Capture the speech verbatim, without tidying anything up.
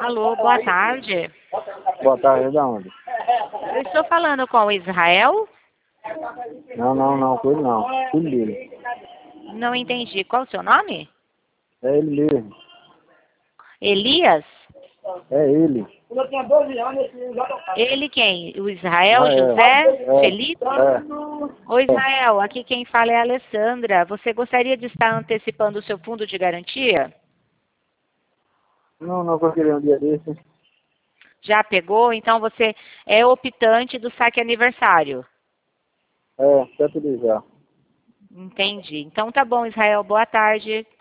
Alô, boa tarde. Boa tarde, de onde? Eu estou falando com o Israel? Não, não, não, com ele não. Filho dele. Não entendi. Qual o seu nome? É ele mesmo. Elias? É ele. Ele quem? O Israel, Israel. José, É. Felipe? É. Oi, Israel, aqui quem fala é a Alessandra. Você gostaria de estar antecipando o seu fundo de garantia? Não, não, que eu queria um dia desse. Já pegou? Então você é optante do saque aniversário. É, quer utilizar. Entendi. Então tá bom, Israel. Boa tarde.